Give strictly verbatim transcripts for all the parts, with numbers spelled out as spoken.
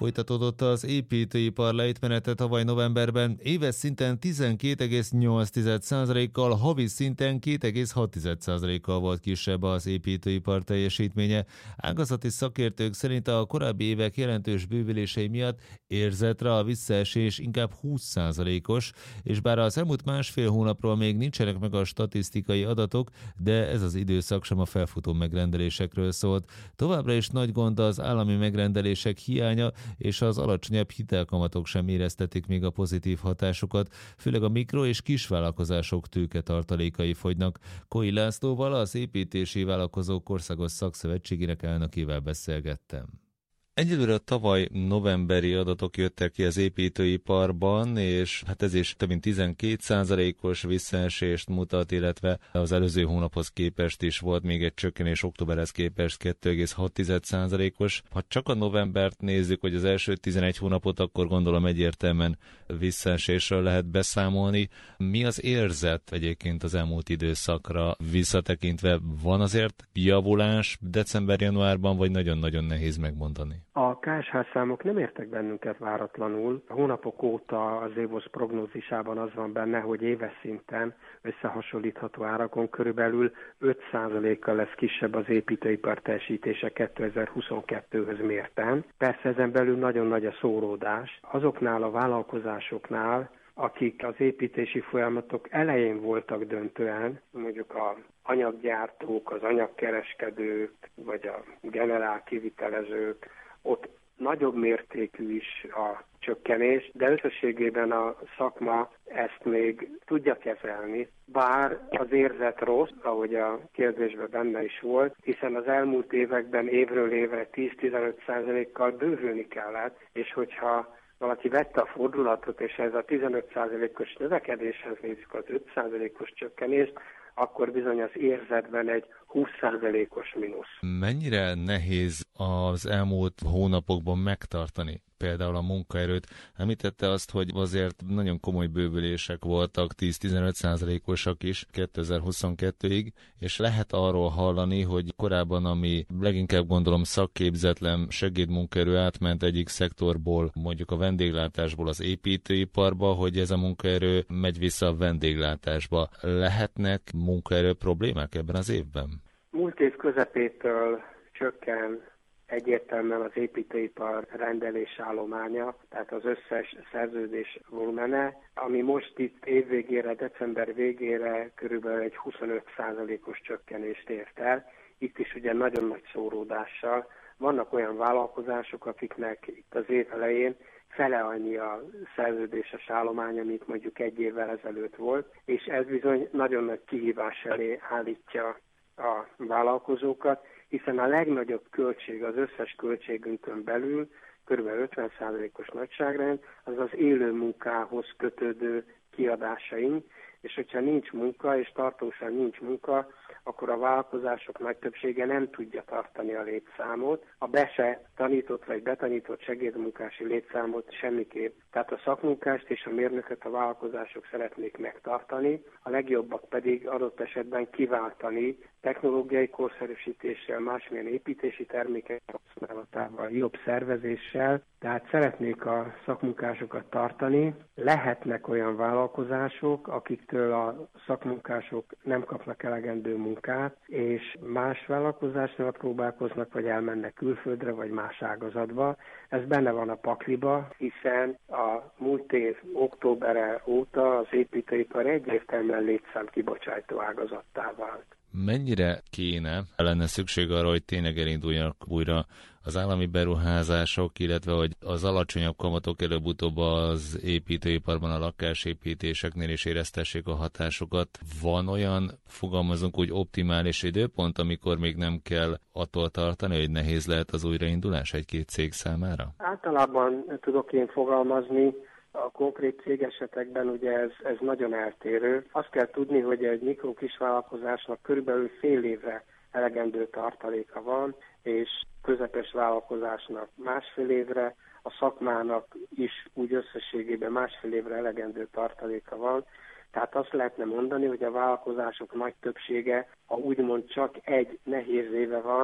Folytatódott az építőipar lejtmenete tavaly novemberben, éves szinten tizenkét egész nyolc százalékkal, havi szinten két egész hat százalékkal volt kisebb az építőipar teljesítménye. Ágazati szakértők szerint a korábbi évek jelentős bővülései miatt érzetre a visszaesés inkább húsz százalékos, és bár az elmúlt másfél hónapról még nincsenek meg a statisztikai adatok, de ez az időszak sem a felfutó megrendelésekről szólt. Továbbra is nagy gond az állami megrendelések hiánya, és az alacsonyabb hitelkamatok sem éreztetik még a pozitív hatásukat, főleg a mikro- és kisvállalkozások tőketartalékai fogynak. Koi Lászlóval, az Építési Vállalkozók Országos Szakszövetségének elnökével beszélgettem. Egyelőre tavaly novemberi adatok jöttek ki az építőiparban, és hát ez is több mint tizenkét százalékos visszaesést mutat, illetve az előző hónaphoz képest is volt még egy csökkenés, októberhez képest kettő egész hat százalékos. Ha csak a novembert nézzük, hogy az első tizenegy hónapot, akkor gondolom egyértelműen visszaesésről lehet beszámolni. Mi az érzet egyébként az elmúlt időszakra visszatekintve? Van azért javulás december-januárban, vagy nagyon-nagyon nehéz megmondani? A ká es há számok nem értek bennünket váratlanul. A hónapok óta az évosz prognózisában az van benne, hogy éves szinten összehasonlítható árakon körülbelül öt százalékkal lesz kisebb az építőipar teljesítése kétezer-huszonkettőhöz mérten. Persze ezen belül nagyon nagy a szóródás. Azoknál a vállalkozásoknál, akik az építési folyamatok elején voltak döntően, mondjuk a anyaggyártók, az anyagkereskedők, vagy a generál kivitelezők, ott nagyobb mértékű is a csökkenés, de összességében a szakma ezt még tudja kezelni, bár az érzet rossz, ahogy a kérdésben benne is volt, hiszen az elmúlt években évről évre tíz-tizenöt százalékkal bővülni kellett, és hogyha valaki vette a fordulatot, és ez a tizenöt százalékos növekedéshez nézzük az öt százalékos csökkenést, akkor bizony az érzetben egy húsz százalékos mínusz. Mennyire nehéz az elmúlt hónapokban megtartani például a munkaerőt? Említette azt, hogy azért nagyon komoly bővülések voltak, tíz-tizenöt százalékosak is kétezer-huszonkettőig, és lehet arról hallani, hogy korábban, ami leginkább gondolom szakképzetlen segédmunkaerő átment egyik szektorból, mondjuk a vendéglátásból az építőiparba, hogy ez a munkaerő megy vissza a vendéglátásba. Lehetnek munkaerő problémák ebben az évben? Múlt év közepétől csökken egyértelműen az építőipar rendelésállománya, tehát az összes szerződés volumene, ami most itt évvégére, december végére körülbelül egy huszonöt százalékos csökkenést ért el. Itt is ugye nagyon nagy szóródással. Vannak olyan vállalkozások, akiknek itt az év elején fele annyi a szerződéses állománya, mint mondjuk egy évvel ezelőtt volt, és ez bizony nagyon nagy kihívás elé állítja a vállalkozókat, hiszen a legnagyobb költség az összes költségünkön belül, kb. ötven százalékos nagyságrend, az az élő munkához kötődő kiadásaink, és hogyha nincs munka, és tartósan nincs munka, akkor a vállalkozások nagy többsége nem tudja tartani a létszámot, a be se tanított vagy betanított segédmunkási létszámot semmiképp. Tehát a szakmunkást és a mérnököt a vállalkozások szeretnék megtartani, a legjobbak pedig adott esetben kiváltani technológiai korszerűsítéssel, másmilyen építési termékek használatával, jobb szervezéssel, tehát szeretnék a szakmunkásokat tartani. Lehetnek olyan vállalkozások, akiktől a szakmunkások nem kapnak elegendő munkát, és más vállalkozásnál próbálkoznak, vagy elmennek külföldre, vagy más ágazatba. Ez benne van a pakliba, hiszen a múlt év októbere óta az építőipar egyértelműen létszám kibocsátó ágazattá vált. Mennyire kéne, lenne szükség arra, hogy tényleg elinduljanak újra az állami beruházások, illetve hogy az alacsonyabb kamatok előbb-utóbb az építőiparban, a lakásépítéseknél is éreztessék a hatásokat? Van olyan, fogalmazunk úgy, optimális időpont, amikor még nem kell attól tartani, hogy nehéz lehet az újraindulás egy-két cég számára? Általában tudok én fogalmazni. A konkrét cégesetekben ugye ez, ez nagyon eltérő. Azt kell tudni, hogy egy mikro-kisvállalkozásnak körülbelül fél évre elegendő tartaléka van, és közepes vállalkozásnak másfél évre, a szakmának is úgy összességében másfél évre elegendő tartaléka van. Tehát azt lehetne mondani, hogy a vállalkozások nagy többsége, ha úgymond csak egy nehéz éve van,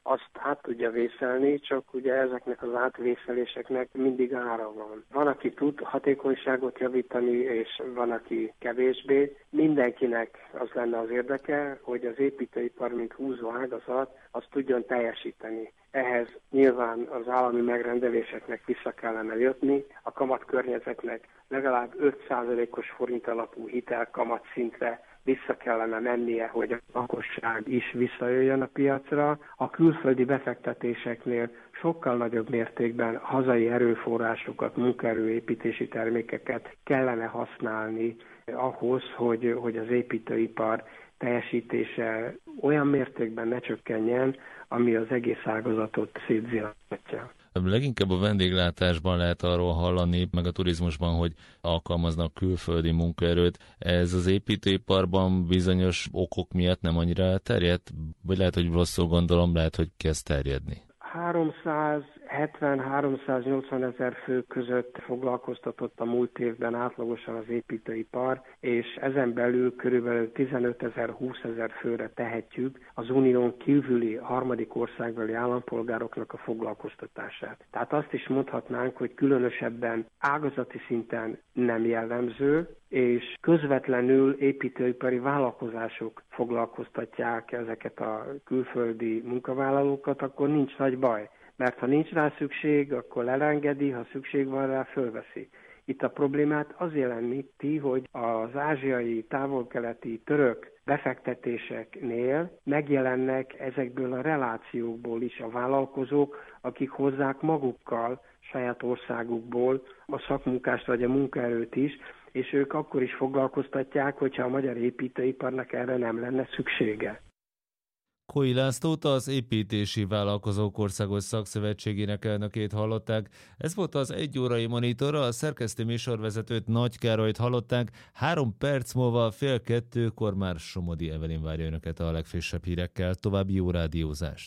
azt át tudja vészelni, csak ugye ezeknek az átvészeléseknek mindig ára van. Van, aki tud hatékonyságot javítani, és van, aki kevésbé. Mindenkinek az lenne az érdeke, hogy az építőipar, mint húzó ágazat, azt tudjon teljesíteni. Ehhez nyilván az állami megrendeléseknek vissza kellene jutni, a kamatkörnyezetnek legalább öt százalékos forint alapú hitel kamatszintre vissza kellene mennie, hogy a lakosság is visszajöjjön a piacra. A külföldi befektetéseknél sokkal nagyobb mértékben hazai erőforrásokat, munkaerőépítési termékeket kellene használni ahhoz, hogy, hogy az építőipar teljesítése olyan mértékben ne csökkenjen, ami az egész ágazatot szétzillatja. Leginkább a vendéglátásban lehet arról hallani, meg a turizmusban, hogy alkalmaznak külföldi munkaerőt. Ez az építőiparban bizonyos okok miatt nem annyira elterjedt? Vagy lehet, hogy rosszul gondolom, lehet, hogy kezd terjedni? háromszázhetven-háromszáznyolcvan ezer fő között foglalkoztatott a múlt évben átlagosan az építőipar, és ezen belül körülbelül tizenöt ezer-húsz ezer főre tehetjük az unión kívüli harmadik országbeli állampolgároknak a foglalkoztatását. Tehát azt is mondhatnánk, hogy különösebben ágazati szinten nem jellemző, és közvetlenül építőipari vállalkozások foglalkoztatják ezeket a külföldi munkavállalókat, akkor nincs nagy baj. Mert ha nincs rá szükség, akkor elengedi, ha szükség van rá, fölveszi. Itt a problémát az jeleníti, hogy az ázsiai, távol-keleti, török befektetéseknél megjelennek ezekből a relációkból is a vállalkozók, akik hozzák magukkal saját országukból a szakmunkást vagy a munkaerőt is, és ők akkor is foglalkoztatják, hogyha a magyar építőiparnak erre nem lenne szüksége. Kói Lászlót, az Építési Vállalkozók Országos Szakszövetségének elnökét hallották. Ez volt az egy órai monitor, a szerkesztő műsorvezetőt Nagy Károlyt hallották. Három perc múlva fél kettőkor már Somodi Evelyn várja önöket a legfrissebb hírekkel. További jó rádiózást!